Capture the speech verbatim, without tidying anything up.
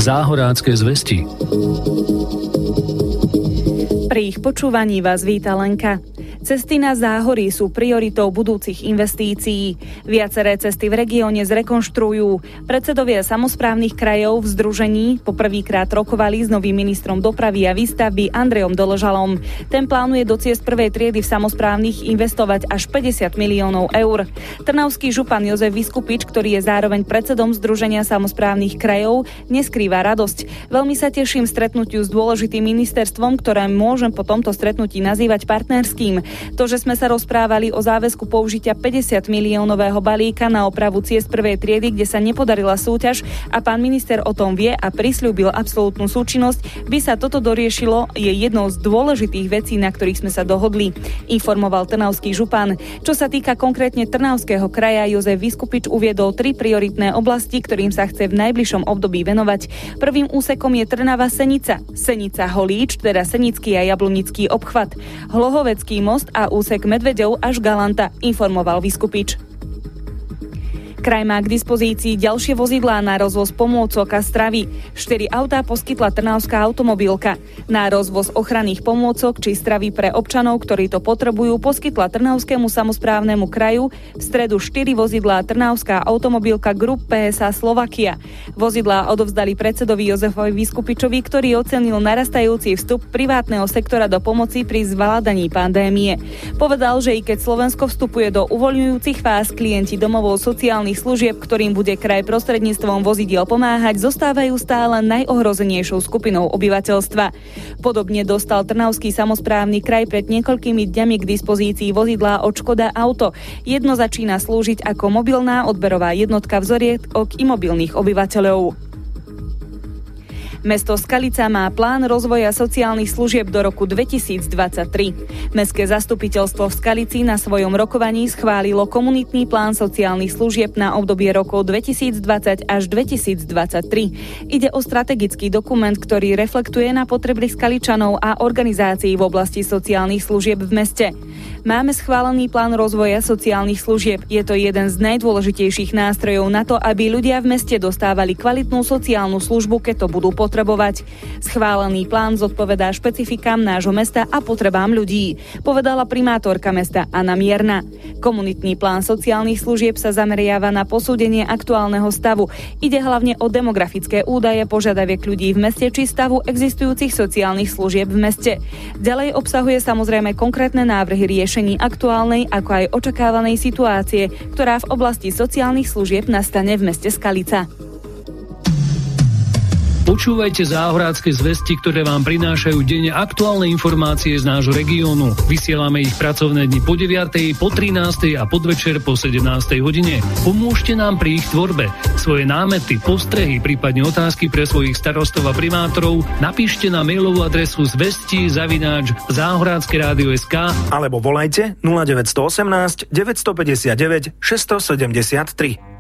Záhorácké zvesti. Pri ich počúvaní vás víta Lenka. Cesty na záhorí sú prioritou budúcich investícií. Viaceré cesty v regióne zrekonštruujú. Predsedovia samosprávnych krajov v združení poprvýkrát rokovali s novým ministrom dopravy a výstavby Andrejom Doležalom. Ten plánuje do ciest prvej triedy v samosprávnych investovať až päťdesiat miliónov eur. Trnavský župan Jozef Viskupič, ktorý je zároveň predsedom Združenia samosprávnych krajov, neskrýva radosť. Veľmi sa teším stretnutiu s dôležitým ministerstvom, ktoré môžem po tomto stretnutí nazývať partnerským. To, že sme sa rozprávali o záväzku použitia päťdesiat miliónového balíka na opravu ciest prvej triedy, kde sa nepodarila súťaž a pán minister o tom vie a prisľúbil absolútnu súčinnosť, by sa toto doriešilo, je jednou z dôležitých vecí, na ktorých sme sa dohodli, informoval trnavský župan. Čo sa týka konkrétne Trnavského kraja, Jozef Viskupič uviedol tri prioritné oblasti, ktorým sa chce v najbližšom období venovať. Prvým úsekom je Trnava Senica, Senica Holíč, teda Senický a Jablonický obchvat, Hlohovecký most a úsek Medveďov až Galanta, informoval Viskupič. Kraj má k dispozícii ďalšie vozidlá na rozvoz pomôcok a stravy. Štyri autá poskytla Trnavská automobilka. Na rozvoz ochranných pomôcok či stravy pre občanov, ktorí to potrebujú, poskytla Trnavskému samosprávnemu kraju v stredu štyri vozidlá Trnavská automobilka Group pé es á Slovakia. Vozidlá odovzdali predsedovi Jozefovi Viskupičovi, ktorý ocenil narastajúci vstup privátneho sektora do pomoci pri zvládaní pandémie. Povedal, že i keď Slovensko vstupuje do uvoľňujúcich fáz, klienti domovov sociálnych služieb, ktorým bude kraj prostredníctvom vozidiel pomáhať, zostávajú stále najohrozenejšou skupinou obyvateľstva. Podobne dostal Trnavský samosprávny kraj pred niekoľkými dňami k dispozícii vozidlá od Škoda Auto. Jedno začína slúžiť ako mobilná odberová jednotka vzoriek od imobilných obyvateľov. Mesto Skalica má plán rozvoja sociálnych služieb do roku dvetisícdvadsaťtri. Mestské zastupiteľstvo v Skalici na svojom rokovaní schválilo komunitný plán sociálnych služieb na obdobie rokov dvetisícdvadsať až dvetisícdvadsaťtri. Ide o strategický dokument, ktorý reflektuje na potreby Skaličanov a organizácií v oblasti sociálnych služieb v meste. Máme schválený plán rozvoja sociálnych služieb. Je to jeden z najdôležitejších nástrojov na to, aby ľudia v meste dostávali kvalitnú sociálnu službu, keď to budú potrebovať. Schválený plán zodpovedá špecifikám nášho mesta a potrebám ľudí, povedala primátorka mesta Anna Mierna. Komunitný plán sociálnych služieb sa zameriava na posúdenie aktuálneho stavu. Ide hlavne o demografické údaje, požiadaviek ľudí v meste či stavu existujúcich sociálnych služieb v meste. Ďalej obsahuje samozrejme konkrétne návrhy riešení aktuálnej ako aj očakávanej situácie, ktorá v oblasti sociálnych služieb nastane v meste Skalica. Počúvajte Záhorácké zvesti, ktoré vám prinášajú denne aktuálne informácie z nášho regiónu. Vysielame ich pracovné dni po deviatej, po trinástej a podvečer po sedemnástej hodine. Pomôžte nám pri ich tvorbe. Svoje námety, postrehy, prípadne otázky pre svojich starostov a primátorov napíšte na mailovú adresu zvesti zavináč záhorácké rádio bodka es ká alebo volajte nula deväť jedna osem deväť päť deväť šesť sedem tri.